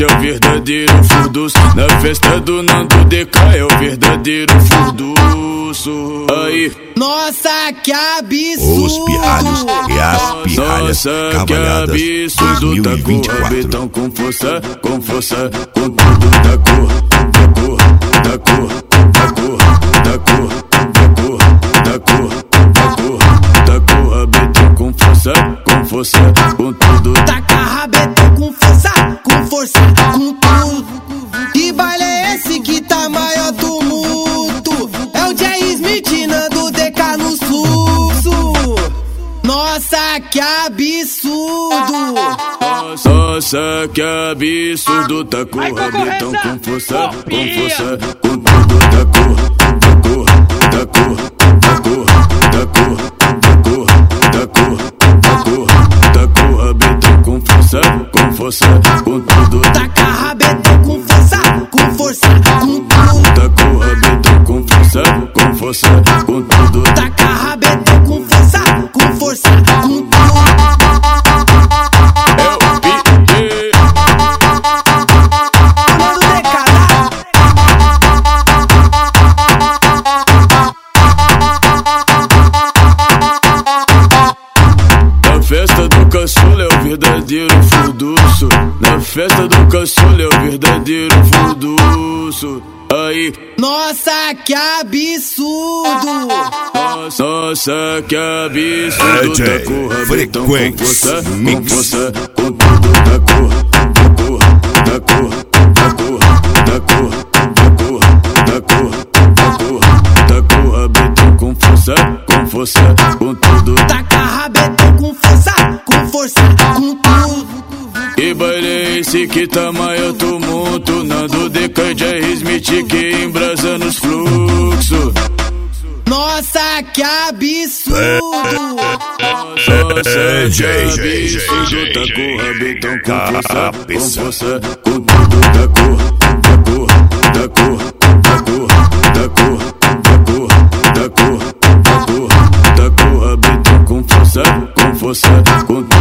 é o verdadeiro furduço. Na festa do Nando DK é o verdadeiro furduço. Aí, nossa, que absurdo! Os pirralhos e as pirralhas cavalhadas 2024. Rabetão com força, com força, com tudo da cor, da cor, da cor, da cor, da cor, da cor, da cor, da cor, da cor. Rabetão com força, com tudo. Taca rabetão com força, com tudo. Que baile é esse que tá maior tumulto? É o Jay Smith, Nando DK no fluxo. Nossa, que absurdo! Nossa, que absurdo. Tá com rabetão com força, com tudo da cor, da cor, da cor, da cor, da cor, da cor, da cor, da cor, da cor. Rabetão com força, com tudo. Taca rabetão com força, com tudo. Tá com rabetão com força, com tudo. Taca rabetão com força, com tudo. É o BD. Nando DK, Na festa do caçula é o verdadeiro furduço. Na festa do caçula é o verdadeiro furduço. Aí, nossa, que absurdo! nossa, que absurdo. Tá com rabetão com força, com tudo da cor, da cor, da cor, da cor, da cor, da cor, da cor, da cor, da cor. Rabetão com força, com tudo. Taca rabetão com força, com tudo. Que baile é esse que tá maior tumulto? Nando DK e Jay Smith que embrasa nos fluxos. Nossa, que absurdo! Nossa, que absurdo. Tá com rabetão com força, com tudo da cor, da cor, da cor, da cor, da cor, da cor, da cor, da cor, da cor. Rabetão com força, com tudo.